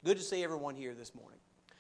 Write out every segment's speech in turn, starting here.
Good to see everyone here this morning.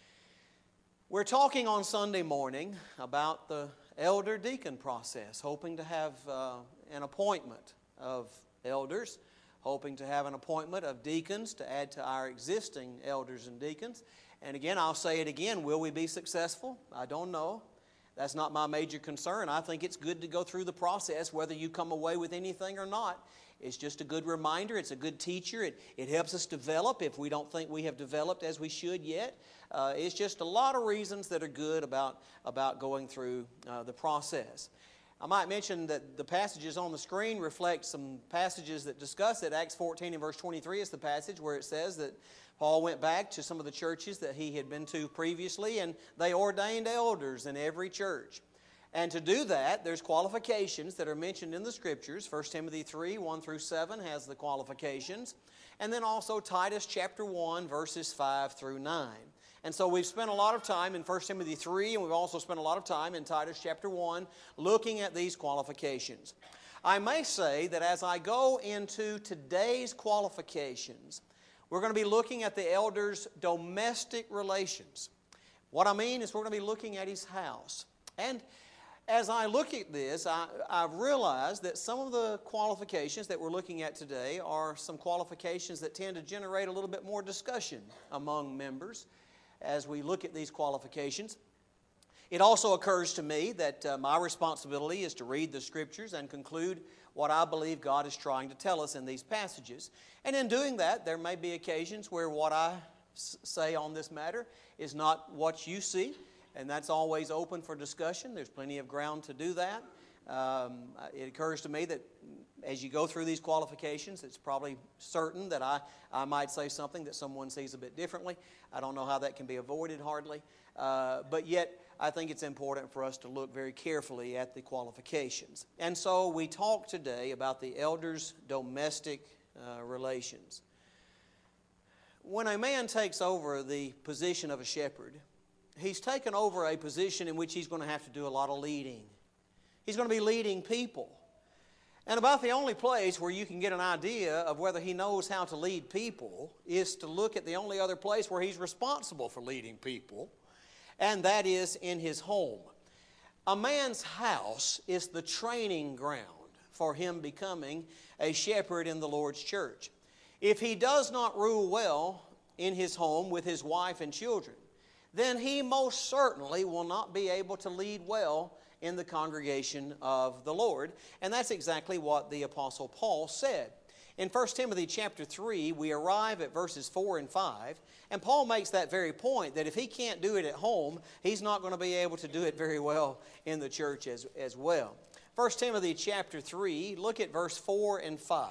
We're talking on Sunday morning about the elder deacon process, hoping to have an appointment of elders, hoping to have an appointment of deacons to add to our existing elders and deacons. And again, I'll say it again, will we be successful? I don't know. That's not my major concern. I think it's good to go through the process, whether you come away with anything or not. It's just a good reminder. It's a good teacher. It helps us develop if we don't think we have developed as we should yet. It's just a lot of reasons that are good about going through the process. I might mention that the passages on the screen reflect some passages that discuss it. Acts 14 and verse 23 is the passage where it says that Paul went back to some of the churches that he had been to previously, and they ordained elders in every church. And to do that, there's qualifications that are mentioned in the Scriptures. 1 Timothy 3, 1 through 7 has the qualifications. And then also Titus chapter 1, verses 5 through 9. And so we've spent a lot of time in 1 Timothy 3, and we've also spent a lot of time in Titus chapter 1 looking at these qualifications. I may say that as I go into today's qualifications, we're going to be looking at the elder's domestic relations. What I mean is we're going to be looking at his house. And as I look at this, I've realized that some of the qualifications that we're looking at today are some qualifications that tend to generate a little bit more discussion among members as we look at these qualifications. It also occurs to me that my responsibility is to read the Scriptures and conclude what I believe God is trying to tell us in these passages. And in doing that, there may be occasions where what I say on this matter is not what you see. And that's always open for discussion. There's plenty of ground to do that. It occurs to me that as you go through these qualifications, it's probably certain that I might say something that someone sees a bit differently. I don't know how that can be avoided hardly. But yet, I think it's important for us to look very carefully at the qualifications. And so we talk today about the elder's domestic relations. When a man takes over the position of a shepherd, he's taken over a position in which he's going to have to do a lot of leading. He's going to be leading people. And about the only place where you can get an idea of whether he knows how to lead people is to look at the only other place where he's responsible for leading people, and that is in his home. A man's house is the training ground for him becoming a shepherd in the Lord's church. If he does not rule well in his home with his wife and children, then he most certainly will not be able to lead well in the congregation of the Lord. And that's exactly what the Apostle Paul said. In 1 Timothy chapter 3, we arrive at verses 4 and 5, and Paul makes that very point, that if he can't do it at home, he's not going to be able to do it very well in the church as well. 1 Timothy chapter 3, look at verse 4 and 5.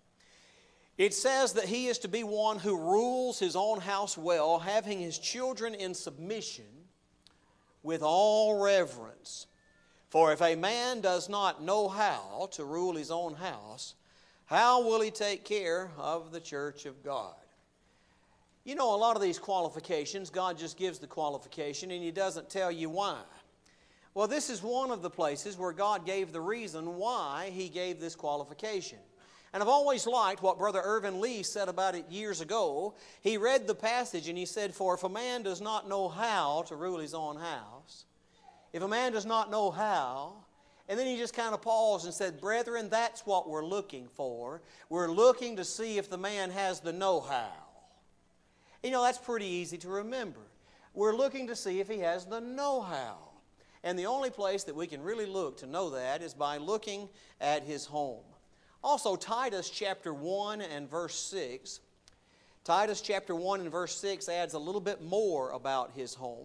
It says that he is to be one who rules his own house well, having his children in submission with all reverence. For if a man does not know how to rule his own house, how will he take care of the church of God? You know, a lot of these qualifications, God just gives the qualification and He doesn't tell you why. Well, this is one of the places where God gave the reason why He gave this qualification. And I've always liked what Brother Irvin Lee said about it years ago. He read the passage and he said, for if a man does not know how to rule his own house, if a man does not know how, and then he just kind of paused and said, brethren, that's what we're looking for. We're looking to see if the man has the know-how. You know, that's pretty easy to remember. We're looking to see if he has the know-how. And the only place that we can really look to know that is by looking at his home. Also, Titus chapter 1 and verse 6. Titus chapter 1 and verse 6 adds a little bit more about his home.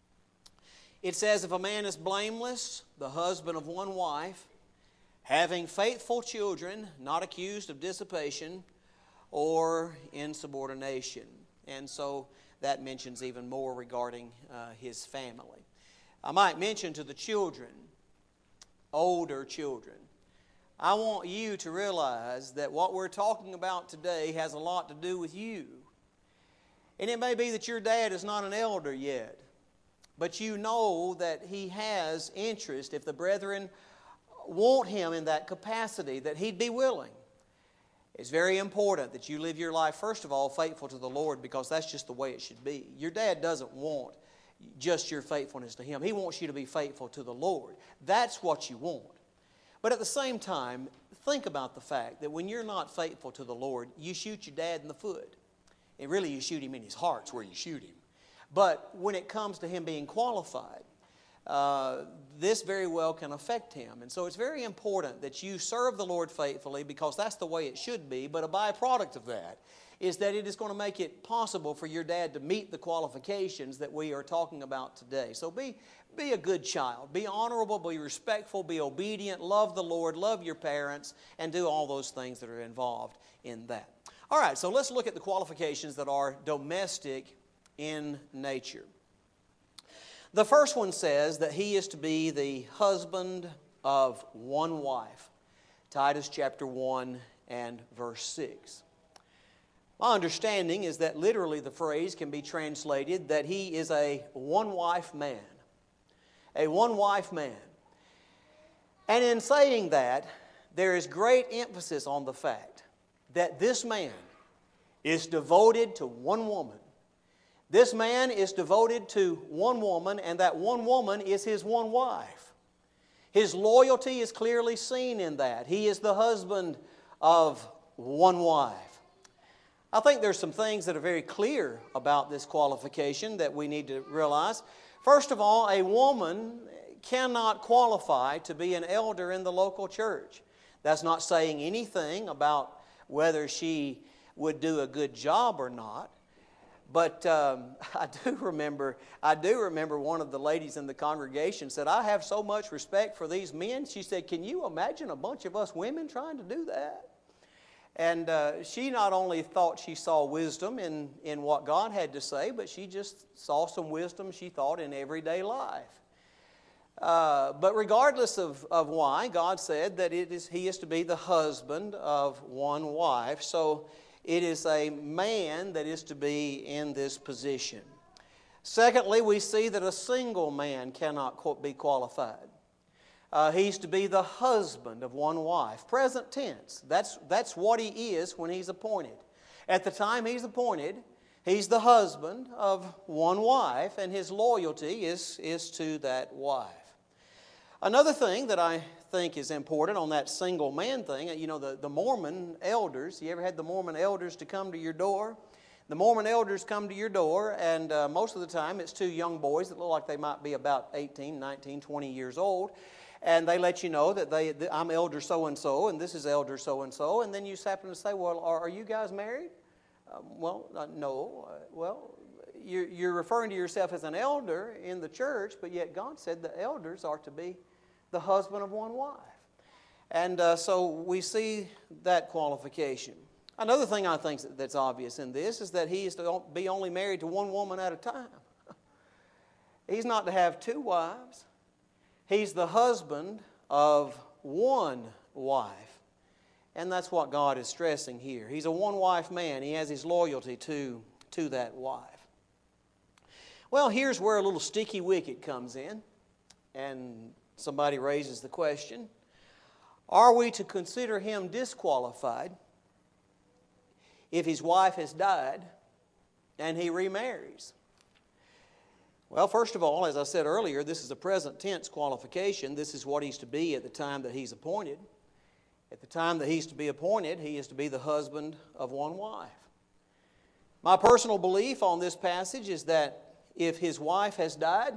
It says, if a man is blameless, the husband of one wife, having faithful children, not accused of dissipation or insubordination. And so that mentions even more regarding his family. I might mention to the children, older children, I want you to realize that what we're talking about today has a lot to do with you. And it may be that your dad is not an elder yet, but you know that he has interest, if the brethren want him in that capacity, that he'd be willing. It's very important that you live your life, first of all, faithful to the Lord, because that's just the way it should be. Your dad doesn't want just your faithfulness to Him. He wants you to be faithful to the Lord. That's what you want. But at the same time, think about the fact that when you're not faithful to the Lord, you shoot your dad in the foot. And really, you shoot him in his heart's where you shoot him. But when it comes to him being qualified, this very well can affect him. And so it's very important that you serve the Lord faithfully, because that's the way it should be. But a byproduct of that is that it is going to make it possible for your dad to meet the qualifications that we are talking about today. So be a good child. Be honorable, be respectful, be obedient, love the Lord, love your parents, and do all those things that are involved in that. All right, so let's look at the qualifications that are domestic in nature. The first one says that he is to be the husband of one wife. Titus chapter 1 and verse 6. My understanding is that literally the phrase can be translated that he is a one-wife man. A one-wife man. And in saying that, there is great emphasis on the fact that this man is devoted to one woman. This man is devoted to one woman, and that one woman is his one wife. His loyalty is clearly seen in that. He is the husband of one wife. I think there's some things that are very clear about this qualification that we need to realize. First of all, a woman cannot qualify to be an elder in the local church. That's not saying anything about whether she would do a good job or not. But I do remember one of the ladies in the congregation said, "I have so much respect for these men." She said, "Can you imagine a bunch of us women trying to do that?" And she not only thought she saw wisdom in what God had to say, but she just saw some wisdom, she thought, in everyday life. But regardless of why, God said that he is to be the husband of one wife. So it is a man that is to be in this position. Secondly, we see that a single man cannot be qualified. He's to be the husband of one wife. Present tense. That's what he is when he's appointed. At the time he's appointed, he's the husband of one wife, and his loyalty is to that wife. Another thing that I think is important on that single man thing, you know, the Mormon elders, you ever had the Mormon elders to come to your door? The Mormon elders come to your door, and most of the time it's two young boys that look like they might be about 18, 19, 20 years old. And they let you know that I'm elder so-and-so, and this is elder so-and-so. And then you just happen to say, "Well, are you guys married?" No. Well, you're referring to yourself as an elder in the church, but yet God said the elders are to be the husband of one wife. And so we see that qualification. Another thing I think that's obvious in this is that he is to be only married to one woman at a time. He's not to have two wives. He's the husband of one wife. And that's what God is stressing here. He's a one-wife man. He has his loyalty to that wife. Well, here's where a little sticky wicket comes in. And somebody raises the question, are we to consider him disqualified if his wife has died and he remarries? Well, first of all, as I said earlier, this is a present tense qualification. This is what he's to be at the time that he's appointed. At the time that he's to be appointed, he is to be the husband of one wife. My personal belief on this passage is that if his wife has died,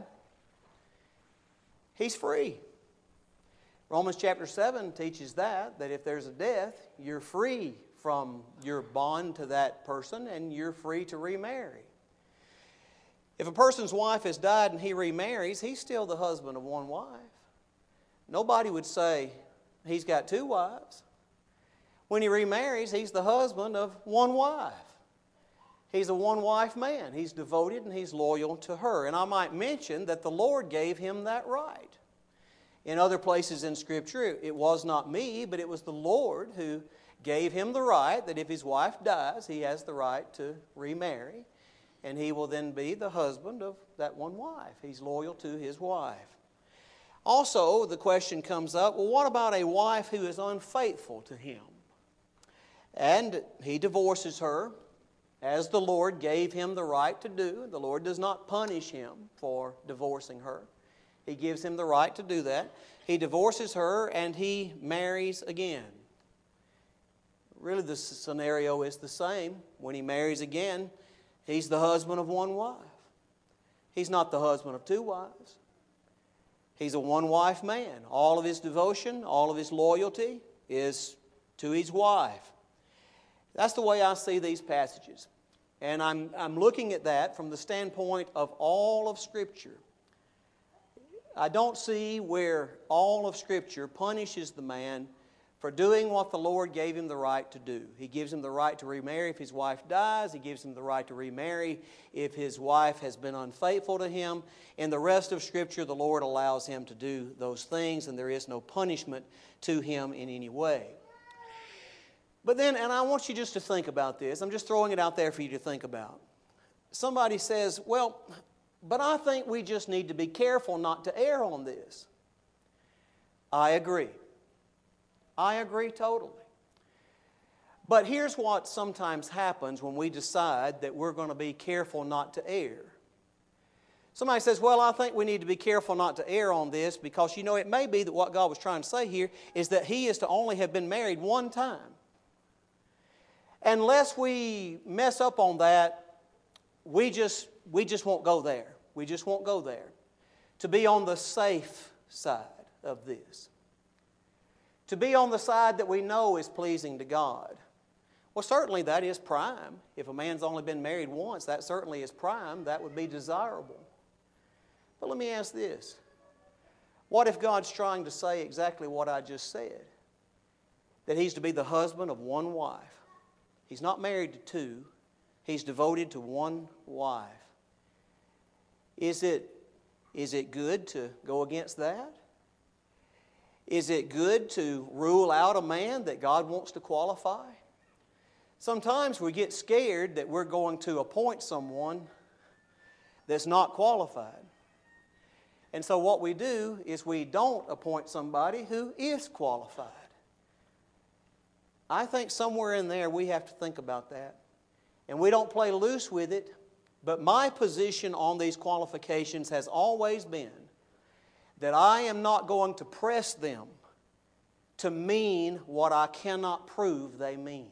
he's free. Romans chapter 7 teaches that if there's a death, you're free from your bond to that person and you're free to remarry. If a person's wife has died and he remarries, he's still the husband of one wife. Nobody would say he's got two wives. When he remarries, he's the husband of one wife. He's a one-wife man. He's devoted and he's loyal to her. And I might mention that the Lord gave him that right. In other places in Scripture, it was not me, but it was the Lord who gave him the right that if his wife dies, he has the right to remarry. And he will then be the husband of that one wife. He's loyal to his wife. Also, the question comes up, well, what about a wife who is unfaithful to him? And he divorces her, as the Lord gave him the right to do. The Lord does not punish him for divorcing her. He gives him the right to do that. He divorces her and he marries again. Really, the scenario is the same. When he marries again, he's the husband of one wife. He's not the husband of two wives. He's a one-wife man. All of his devotion, all of his loyalty is to his wife. That's the way I see these passages. And I'm looking at that from the standpoint of all of Scripture. I don't see where all of Scripture punishes the man for doing what the Lord gave him the right to do. He gives him the right to remarry if his wife dies. He gives him the right to remarry if his wife has been unfaithful to him. In the rest of Scripture, the Lord allows him to do those things, and there is no punishment to him in any way. But then, and I want you just to think about this. I'm just throwing it out there for you to think about. Somebody says, well, but I think we just need to be careful not to err on this. I agree. I agree totally. But here's what sometimes happens when we decide that we're going to be careful not to err. Somebody says, well, I think we need to be careful not to err on this because, it may be that what God was trying to say here is that he is to only have been married one time. Unless we mess up on that, we just won't go there. We just won't go there. To be on the safe side of this. To be on the side that we know is pleasing to God. Well, certainly that is prime. If a man's only been married once, that certainly is prime. That would be desirable. But let me ask this. What if God's trying to say exactly what I just said? That he's to be the husband of one wife. He's not married to two. He's devoted to one wife. Is it good to go against that? Is it good to rule out a man that God wants to qualify? Sometimes we get scared that we're going to appoint someone that's not qualified. And so what we do is we don't appoint somebody who is qualified. I think somewhere in there we have to think about that. And we don't play loose with it, but my position on these qualifications has always been that I am not going to press them to mean what I cannot prove they mean.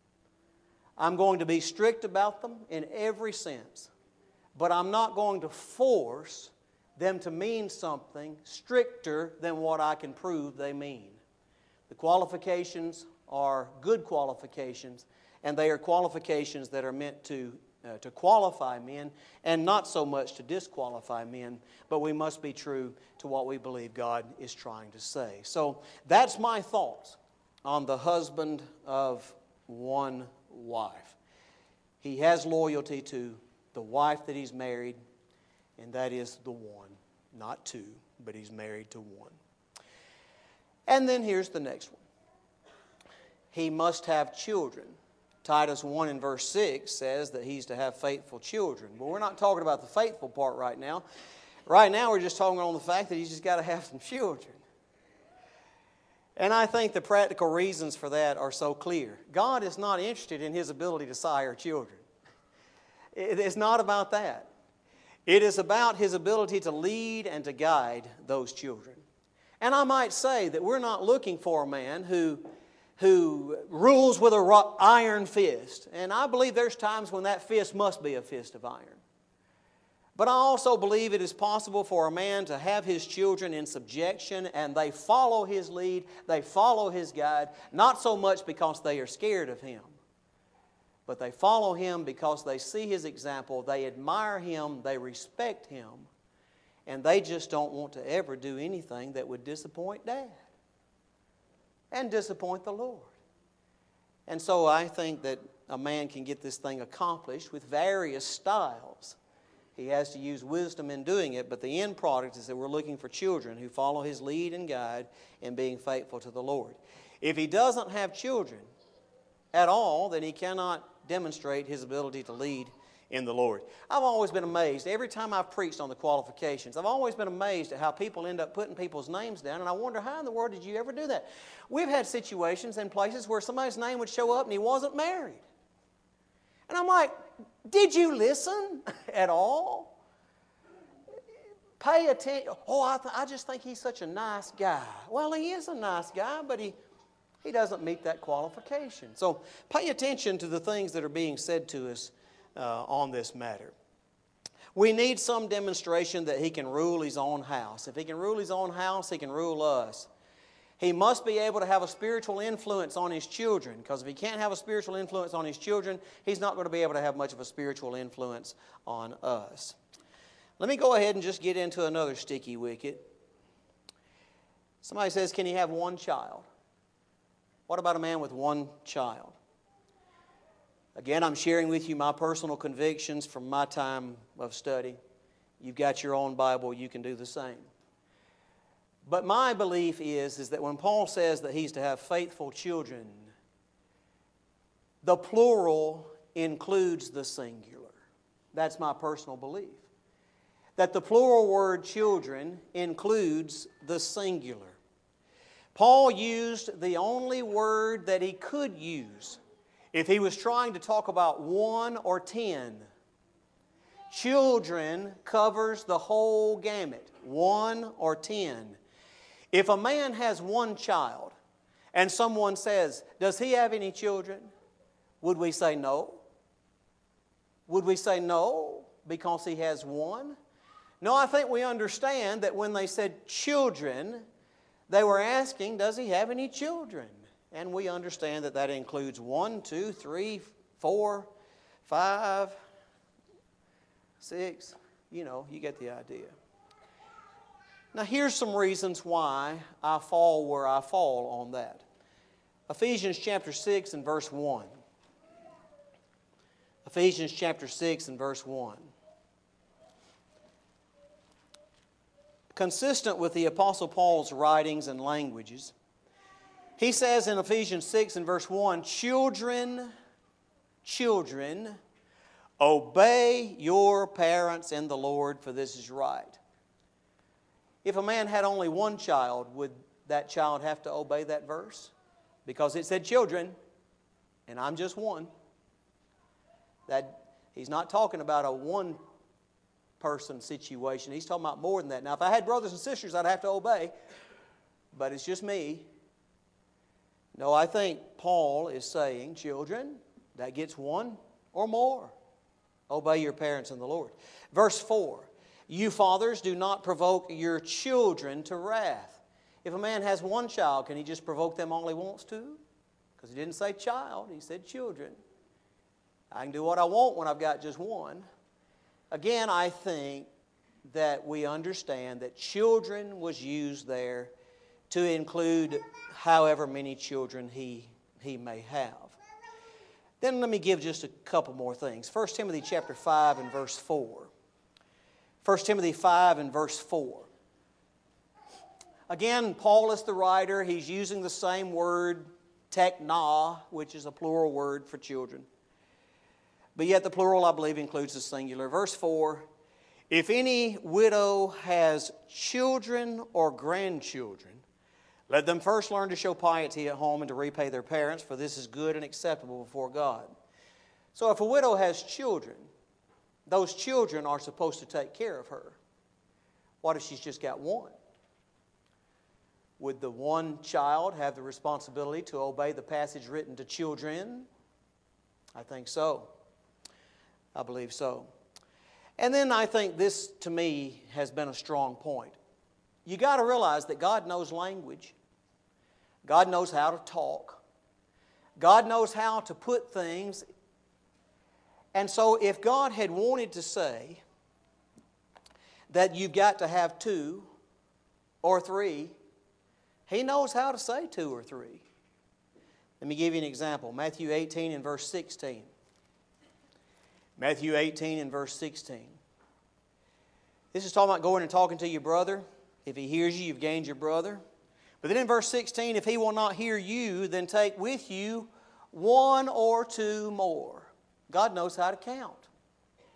I'm going to be strict about them in every sense, but I'm not going to force them to mean something stricter than what I can prove they mean. The qualifications are good qualifications, and they are qualifications that are meant to qualify men and not so much to disqualify men, but we must be true to what we believe God is trying to say. So that's my thoughts on the husband of one wife. He has loyalty to the wife that he's married, and that is the one, not two, but he's married to one. And then here's the next one. He must have children. Titus 1 and verse 6 says that he's to have faithful children. But we're not talking about the faithful part right now. Right now we're just talking on the fact that he's just got to have some children. And I think the practical reasons for that are so clear. God is not interested in his ability to sire children. It's not about that. It is about his ability to lead and to guide those children. And I might say that we're not looking for a man who rules with an iron fist. And I believe there's times when that fist must be a fist of iron. But I also believe it is possible for a man to have his children in subjection and they follow his lead, they follow his guide, not so much because they are scared of him, but they follow him because they see his example, they admire him, they respect him, and they just don't want to ever do anything that would disappoint Dad and disappoint the Lord. And so I think that a man can get this thing accomplished with various styles. He has to use wisdom in doing it, but the end product is that we're looking for children who follow his lead and guide in being faithful to the Lord. If he doesn't have children at all, then he cannot demonstrate his ability to lead in the Lord. I've always been amazed. Every time I've preached on the qualifications, I've always been amazed at how people end up putting people's names down, and I wonder, how in the world did you ever do that? We've had situations and places where somebody's name would show up and he wasn't married. And I'm like, did you listen at all? Pay attention. Oh, I just think he's such a nice guy. Well, he is a nice guy, but he doesn't meet that qualification. So pay attention to the things that are being said to us on this matter. We need some demonstration that he can rule his own house. If he can rule his own house, he can rule us. He must be able to have a spiritual influence on his children, because if he can't have a spiritual influence on his children, he's not going to be able to have much of a spiritual influence on us. Let me go ahead and just get into another sticky wicket. Somebody says, can he have one child? What about a man with one child? Again, I'm sharing with you my personal convictions from my time of study. You've got your own Bible, you can do the same. But my belief is that when Paul says that he's to have faithful children, the plural includes the singular. That's my personal belief. That the plural word children includes the singular. Paul used the only word that he could use if he was trying to talk about 1 or 10. Children covers the whole gamut, 1 or 10. If a man has one child and someone says, does he have any children? Would we say no? Would we say no because he has one? No, I think we understand that when they said children, they were asking, does he have any children? And we understand that that includes 1, 2, 3, 4, 5, 6. You get the idea. Now here's some reasons why I fall where I fall on that. Ephesians chapter 6 and verse 1. Ephesians chapter 6 and verse 1. Consistent with the Apostle Paul's writings and languages, he says in Ephesians 6 and verse 1, children, obey your parents in the Lord, for this is right. If a man had only one child, would that child have to obey that verse? Because it said children, and I'm just one. That he's not talking about a one-person situation. He's talking about more than that. Now, if I had brothers and sisters, I'd have to obey. But it's just me. No, I think Paul is saying, children, that gets one or more. Obey your parents in the Lord. Verse 4. You fathers, do not provoke your children to wrath. If a man has one child, can he just provoke them all he wants to? Because he didn't say child, he said children. I can do what I want when I've got just one. Again, I think that we understand that children was used there to include however many children he may have. Then let me give just a couple more things. 1 Timothy chapter 5 and verse 4. 1 Timothy 5 and verse 4. Again, Paul is the writer. He's using the same word, tekna, which is a plural word for children. But yet the plural, I believe, includes the singular. Verse 4, if any widow has children or grandchildren, let them first learn to show piety at home and to repay their parents, for this is good and acceptable before God. So if a widow has children, those children are supposed to take care of her. What if she's just got one? Would the one child have the responsibility to obey the passage written to children? I think so. I believe so. And then I think this, to me, has been a strong point. You got to realize that God knows language. God knows how to talk. God knows how to put things. And so if God had wanted to say that you've got to have 2 or 3, He knows how to say 2 or 3. Let me give you an example. Matthew 18 and verse 16. Matthew 18 and verse 16. This is talking about going and talking to your brother. If he hears you, you've gained your brother. But then in verse 16, if he will not hear you, then take with you 1 or 2 more. God knows how to count.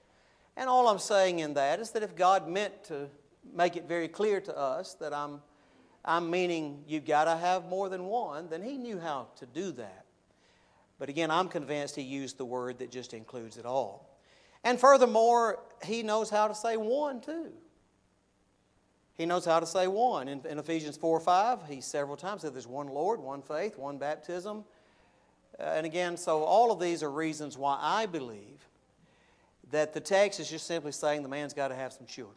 And all I'm saying in that is that if God meant to make it very clear to us that I'm meaning you've got to have more than one, then He knew how to do that. But again, I'm convinced He used the word that just includes it all. And furthermore, He knows how to say one too. He knows how to say one. In Ephesians 4:5, He several times said there's one Lord, one faith, one baptism. And again, so all of these are reasons why I believe that the text is just simply saying the man's got to have some children.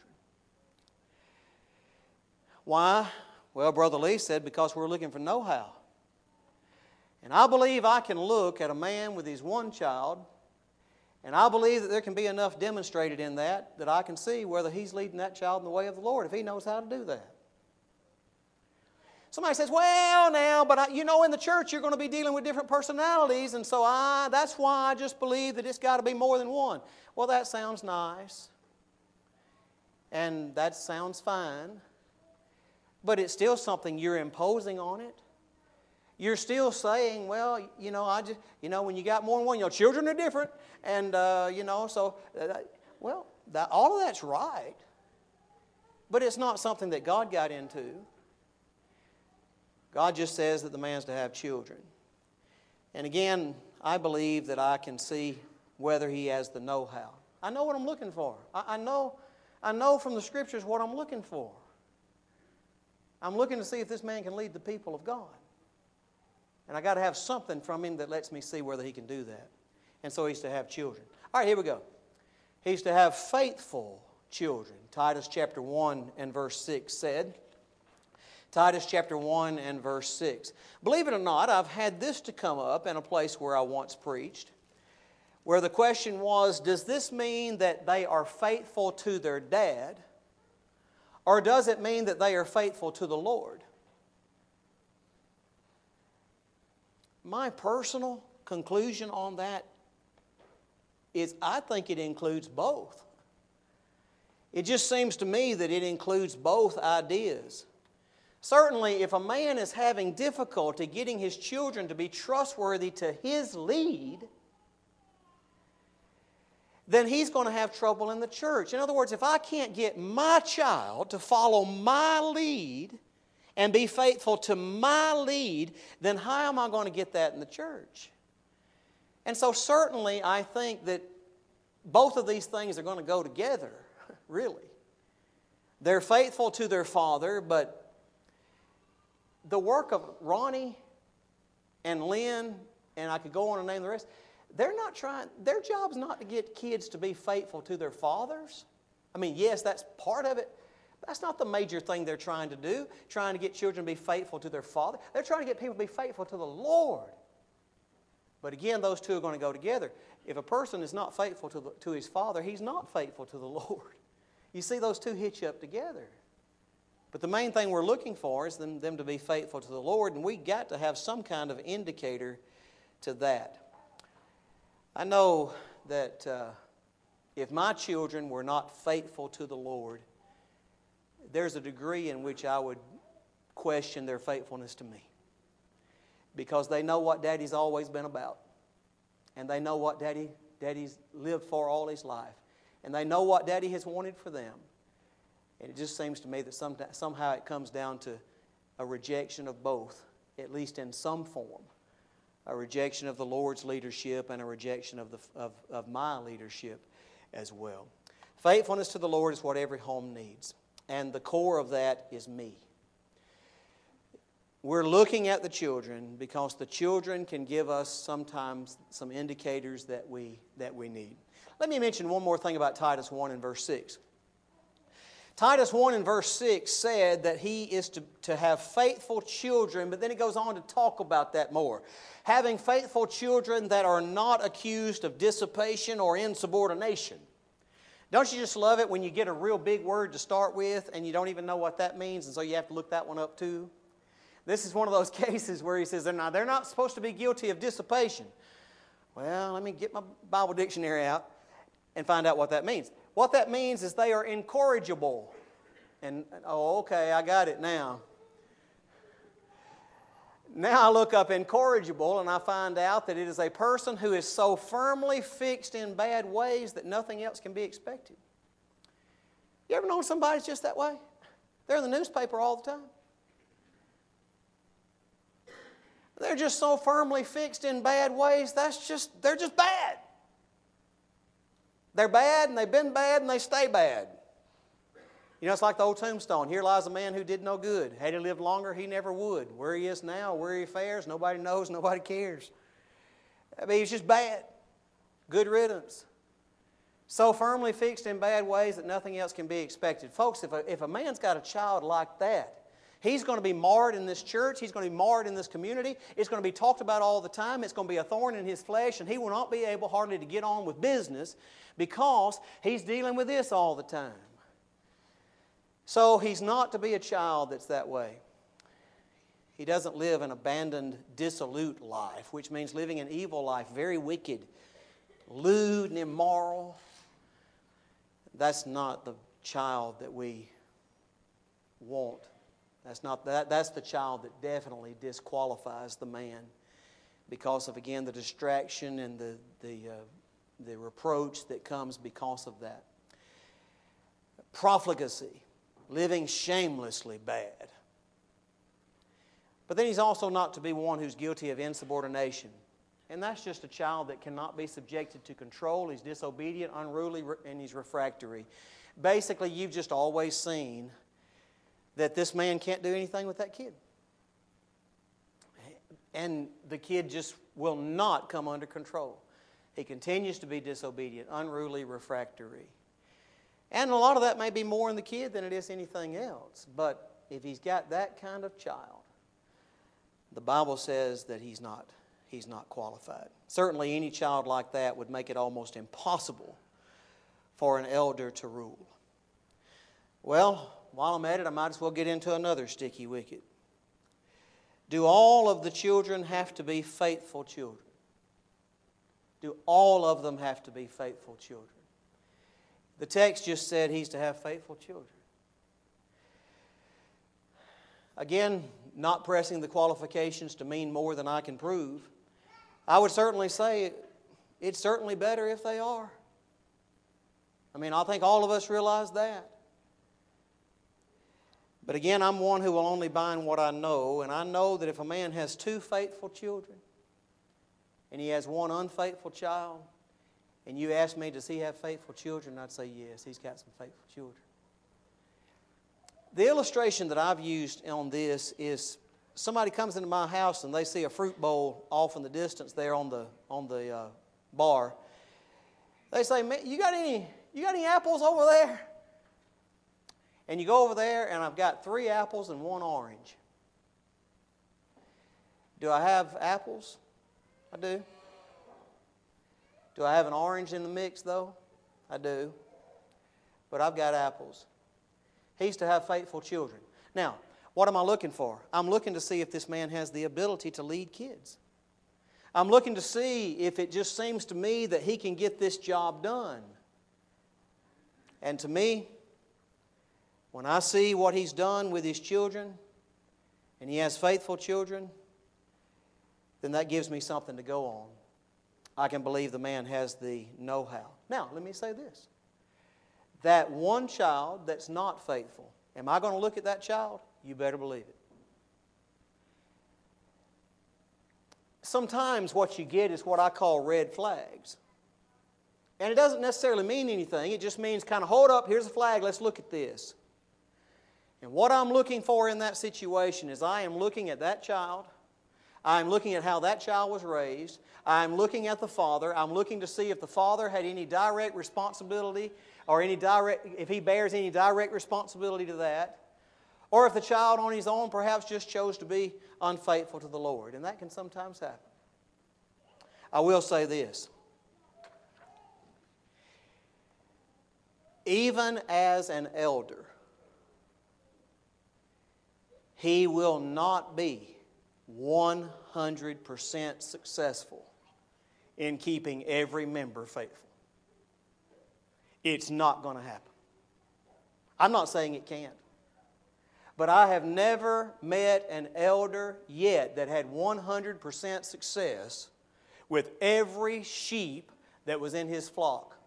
Why? Well, Brother Lee said because we're looking for know-how. And I believe I can look at a man with his one child, and I believe that there can be enough demonstrated in that I can see whether he's leading that child in the way of the Lord, if he knows how to do that. Somebody says, well, now, but in the church you're going to be dealing with different personalities, and so that's why I just believe that it's got to be more than one. Well, that sounds nice, and that sounds fine, but it's still something you're imposing on it. You're still saying, well, when you got more than one, children are different, and, all of that's right, but it's not something that God got into. God just says that the man's to have children. And again, I believe that I can see whether he has the know-how. I know what I'm looking for. I know from the Scriptures what I'm looking for. I'm looking to see if this man can lead the people of God. And I got to have something from him that lets me see whether he can do that. And so he's to have children. All right, here we go. He's to have faithful children. Titus chapter 1 and verse 6 said, Titus chapter 1 and verse 6. Believe it or not, I've had this to come up in a place where I once preached, where the question was, does this mean that they are faithful to their dad, or does it mean that they are faithful to the Lord? My personal conclusion on that is I think it includes both. It just seems to me that it includes both ideas. Certainly, if a man is having difficulty getting his children to be trustworthy to his lead, then he's going to have trouble in the church. In other words, if I can't get my child to follow my lead and be faithful to my lead, then how am I going to get that in the church? And so certainly I think that both of these things are going to go together, really. They're faithful to their father, but the work of Ronnie and Lynn, and I could go on and name the rest, their job's not to get kids to be faithful to their fathers. I mean, yes, that's part of it. That's not the major thing they're trying to do, trying to get children to be faithful to their father. They're trying to get people to be faithful to the Lord. But again, those two are going to go together. If a person is not faithful to his father, he's not faithful to the Lord. You see, those two hitch up together. But the main thing we're looking for is them to be faithful to the Lord, and we got to have some kind of indicator to that. I know that if my children were not faithful to the Lord, there's a degree in which I would question their faithfulness to me. Because they know what Daddy's always been about. And they know what Daddy's lived for all his life. And they know what Daddy has wanted for them. And it just seems to me that somehow it comes down to a rejection of both, at least in some form. A rejection of the Lord's leadership and a rejection of my leadership as well. Faithfulness to the Lord is what every home needs. And the core of that is me. We're looking at the children because the children can give us sometimes some indicators that we need. Let me mention one more thing about Titus 1 and verse 6. Titus 1 and verse 6 said that he is to have faithful children, but then it goes on to talk about that more. Having faithful children that are not accused of dissipation or insubordination. Don't you just love it when you get a real big word to start with and you don't even know what that means, and so you have to look that one up too? This is one of those cases where he says they're not supposed to be guilty of dissipation. Well, let me get my Bible dictionary out and find out what that means. What that means is they are incorrigible. And, okay, I got it now. Now I look up incorrigible and I find out that it is a person who is so firmly fixed in bad ways that nothing else can be expected. You ever known somebody's just that way? They're in the newspaper all the time. They're just so firmly fixed in bad ways, they're just bad. They're bad and they've been bad and they stay bad. You know, it's like the old tombstone. Here lies a man who did no good. Had he lived longer, he never would. Where he is now, where he fares, nobody knows, nobody cares. I mean, he's just bad. Good riddance. So firmly fixed in bad ways that nothing else can be expected. Folks, if a man's got a child like that, he's going to be marred in this church. He's going to be marred in this community. It's going to be talked about all the time. It's going to be a thorn in his flesh, and he will not be able hardly to get on with business because he's dealing with this all the time. So he's not to be a child that's that way. He doesn't live an abandoned, dissolute life, which means living an evil life, very wicked, lewd and immoral. That's not the child that we want. That's the child that definitely disqualifies the man because of, again, the distraction and the reproach that comes because of that. Profligacy. Living shamelessly bad. But then he's also not to be one who's guilty of insubordination. And that's just a child that cannot be subjected to control. He's disobedient, unruly, and he's refractory. Basically, you've just always seen that this man can't do anything with that kid. And the kid just will not come under control. He continues to be disobedient, unruly, refractory. And a lot of that may be more in the kid than it is anything else. But if he's got that kind of child, the Bible says that he's not qualified. Certainly any child like that would make it almost impossible for an elder to rule. Well, while I'm at it, I might as well get into another sticky wicket. Do all of the children have to be faithful children? Do all of them have to be faithful children? The text just said he's to have faithful children. Again, not pressing the qualifications to mean more than I can prove. I would certainly say it's certainly better if they are. I mean, I think all of us realize that. But again, I'm one who will only bind what I know, and I know that if a man has two faithful children and he has one unfaithful child, and you ask me, does he have faithful children? I'd say yes, he's got some faithful children. The illustration that I've used on this is somebody comes into my house and they see a fruit bowl off in the distance there on the bar. They say, you got any apples over there? And you go over there and I've got 3 apples and 1 orange. Do I have apples? I do. Do I have an orange in the mix, though? I do. But I've got apples. He's to have faithful children. Now, what am I looking for? I'm looking to see if this man has the ability to lead kids. I'm looking to see if it just seems to me that he can get this job done. And to me, when I see what he's done with his children, and he has faithful children, then that gives me something to go on. I can believe the man has the know-how. Now, let me say this. That one child that's not faithful, am I going to look at that child? You better believe it. Sometimes what you get is what I call red flags. And it doesn't necessarily mean anything. It just means kind of, hold up, here's a flag, let's look at this. And what I'm looking for in that situation is I am looking at that child. I'm looking at how that child was raised. I'm looking at the father. I'm looking to see if the father had any direct responsibility or if he bears any direct responsibility to that. Or if the child on his own perhaps just chose to be unfaithful to the Lord. And that can sometimes happen. I will say this. Even as an elder, he will not be 100% successful in keeping every member faithful. It's not going to happen. I'm not saying it can't. But I have never met an elder yet that had 100% success with every sheep that was in his flock.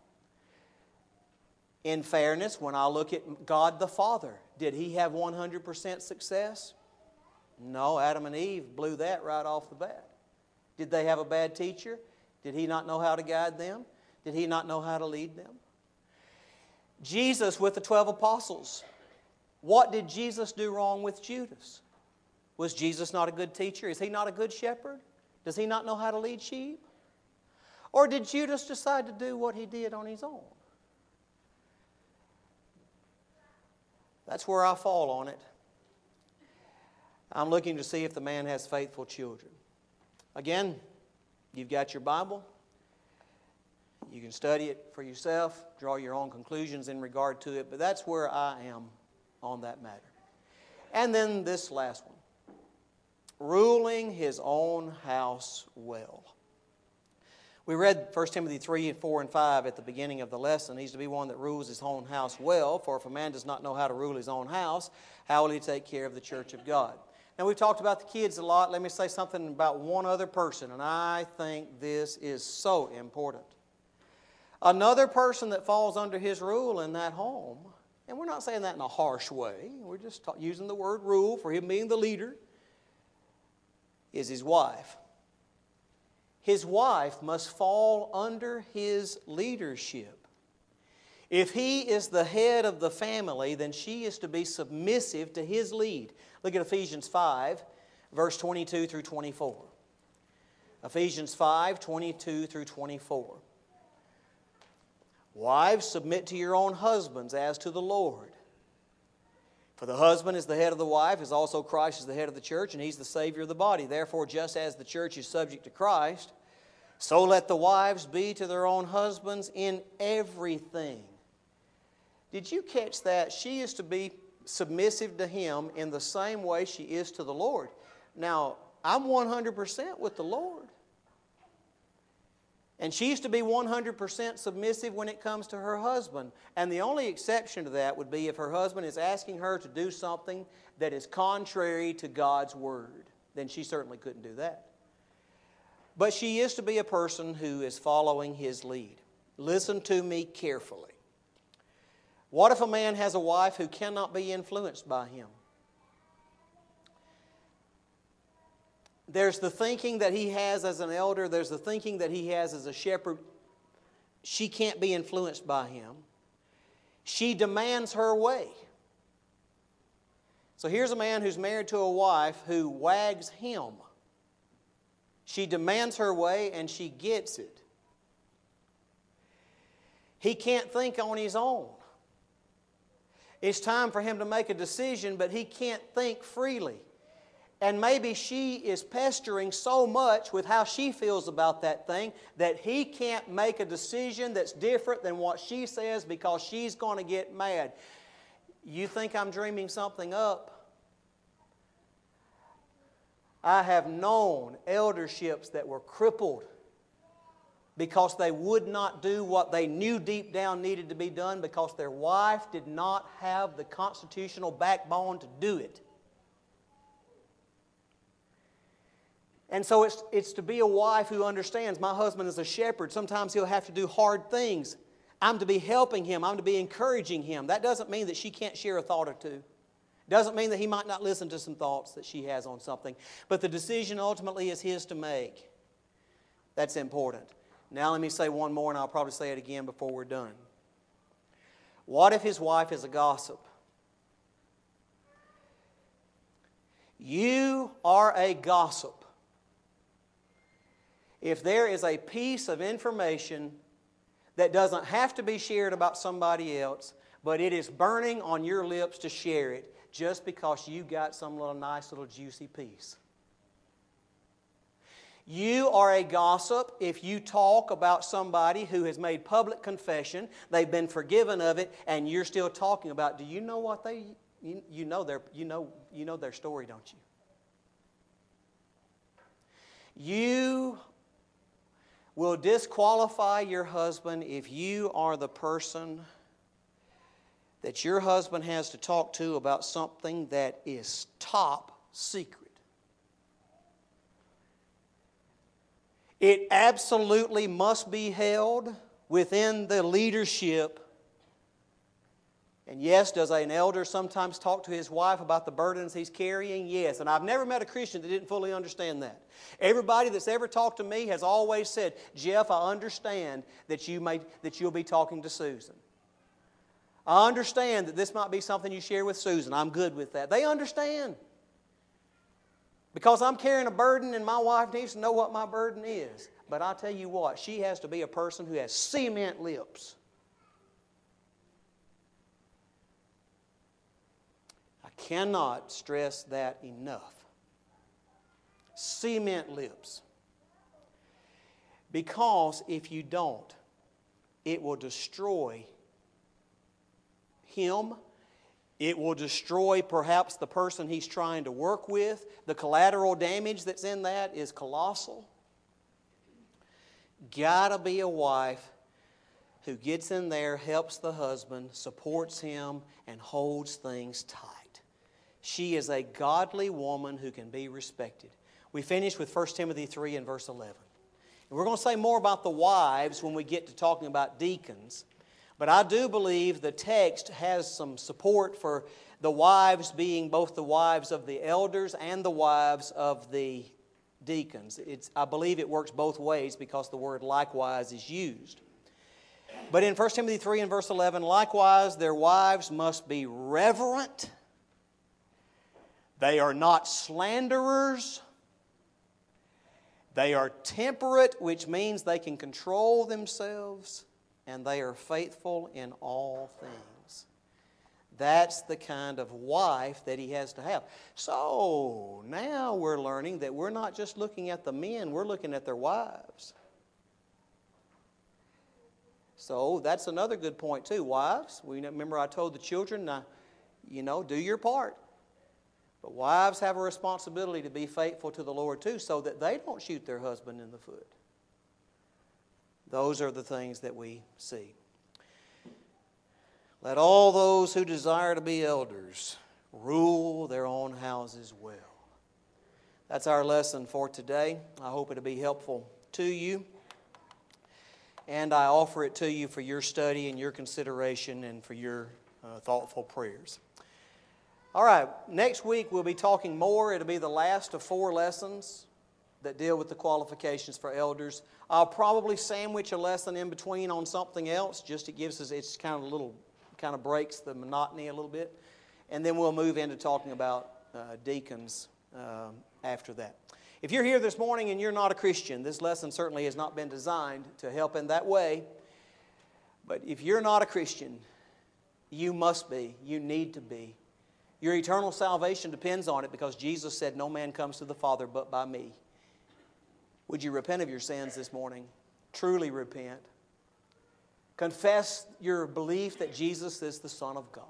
In fairness, when I look at God the Father, did He have 100% success? No, Adam and Eve blew that right off the bat. Did they have a bad teacher? Did He not know how to guide them? Did He not know how to lead them? Jesus with the 12 apostles. What did Jesus do wrong with Judas? Was Jesus not a good teacher? Is He not a good shepherd? Does He not know how to lead sheep? Or did Judas decide to do what he did on his own? That's where I fall on it. I'm looking to see if the man has faithful children. Again, you've got your Bible. You can study it for yourself, draw your own conclusions in regard to it, but that's where I am on that matter. And then this last one. Ruling his own house well. We read 1 Timothy 3, 4, and 5 at the beginning of the lesson. He's to be one that rules his own house well, for if a man does not know how to rule his own house, how will he take care of the church of God? Now, we've talked about the kids a lot. Let me say something about one other person, and I think this is so important. Another person that falls under his rule in that home, and we're not saying that in a harsh way, we're just using the word rule for him being the leader, is his wife. His wife must fall under his leadership. If he is the head of the family, then she is to be submissive to his lead. Look at Ephesians 5, verse 22 through 24. Ephesians 5, 22 through 24. Wives, submit to your own husbands as to the Lord. For the husband is the head of the wife, as also Christ is the head of the church, and He's the Savior of the body. Therefore, just as the church is subject to Christ, so let the wives be to their own husbands in everything. Did you catch that? She is to be submissive to Him in the same way she is to the Lord. Now, I'm 100% with the Lord. And she's to be 100% submissive when it comes to her husband. And the only exception to that would be if her husband is asking her to do something that is contrary to God's Word. Then she certainly couldn't do that. But she is to be a person who is following his lead. Listen to me carefully. What if a man has a wife who cannot be influenced by him? There's the thinking that he has as an elder. There's the thinking that he has as a shepherd. She can't be influenced by him. She demands her way. So here's a man who's married to a wife who wags him. She demands her way and she gets it. He can't think on his own. It's time for him to make a decision, but he can't think freely. And maybe she is pestering so much with how she feels about that thing that he can't make a decision that's different than what she says because she's going to get mad. You think I'm dreaming something up? I have known elderships that were crippled because they would not do what they knew deep down needed to be done because their wife did not have the constitutional backbone to do it. And so it's to be a wife who understands my husband is a shepherd. Sometimes he'll have to do hard things. I'm to be helping him. I'm to be encouraging him. That doesn't mean that she can't share a thought or two. Doesn't mean that he might not listen to some thoughts that she has on something. But the decision ultimately is his to make. That's important. Now let me say one more, and I'll probably say it again before we're done. What if his wife is a gossip? You are a gossip if there is a piece of information that doesn't have to be shared about somebody else, but it is burning on your lips to share it just because you got some little nice little juicy piece. You are a gossip if you talk about somebody who has made public confession, they've been forgiven of it, and you're still talking about, do you know what you know their story, don't you? You will disqualify your husband if you are the person that your husband has to talk to about something that is top secret. It absolutely must be held within the leadership. And yes, does an elder sometimes talk to his wife about the burdens he's carrying? Yes. And I've never met a Christian that didn't fully understand that. Everybody that's ever talked to me has always said, Jeff, I understand that you'll be talking to Susan. I understand that this might be something you share with Susan. I'm good with that. They understand. Because I'm carrying a burden and my wife needs to know what my burden is. But I tell you what, she has to be a person who has cement lips. I cannot stress that enough. Cement lips. Because if you don't, it will destroy him. It will destroy perhaps the person he's trying to work with. The collateral damage that's in that is colossal. Gotta be a wife who gets in there, helps the husband, supports him, and holds things tight. She is a godly woman who can be respected. We finished with 1 Timothy 3 and verse 11. And we're going to say more about the wives when we get to talking about deacons. But I do believe the text has some support for the wives being both the wives of the elders and the wives of the deacons. I believe it works both ways because the word likewise is used. But in 1 Timothy 3 and verse 11, likewise their wives must be reverent. They are not slanderers. They are temperate, which means they can control themselves. And they are faithful in all things. That's the kind of wife that he has to have. So now we're learning that we're not just looking at the men, we're looking at their wives. So that's another good point too. Wives, remember I told the children, do your part. But wives have a responsibility to be faithful to the Lord too, so that they don't shoot their husband in the foot. Those are the things that we see. Let all those who desire to be elders rule their own houses well. That's our lesson for today. I hope it'll be helpful to you. And I offer it to you for your study and your consideration and for your thoughtful prayers. All right, next week we'll be talking more. It'll be the last of 4 lessons that deal with the qualifications for elders. I'll probably sandwich a lesson in between on something else. It's kind of breaks the monotony a little bit. And then we'll move into talking about deacons after that. If you're here this morning and you're not a Christian, this lesson certainly has not been designed to help in that way. But if you're not a Christian, you must be, you need to be. Your eternal salvation depends on it because Jesus said, "No man comes to the Father but by me." Would you repent of your sins this morning? Truly repent. Confess your belief that Jesus is the Son of God.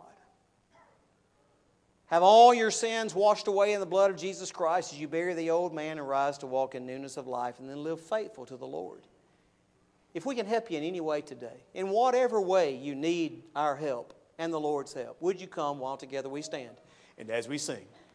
Have all your sins washed away in the blood of Jesus Christ as you bury the old man and rise to walk in newness of life and then live faithful to the Lord. If we can help you in any way today, in whatever way you need our help and the Lord's help, would you come while together we stand and as we sing?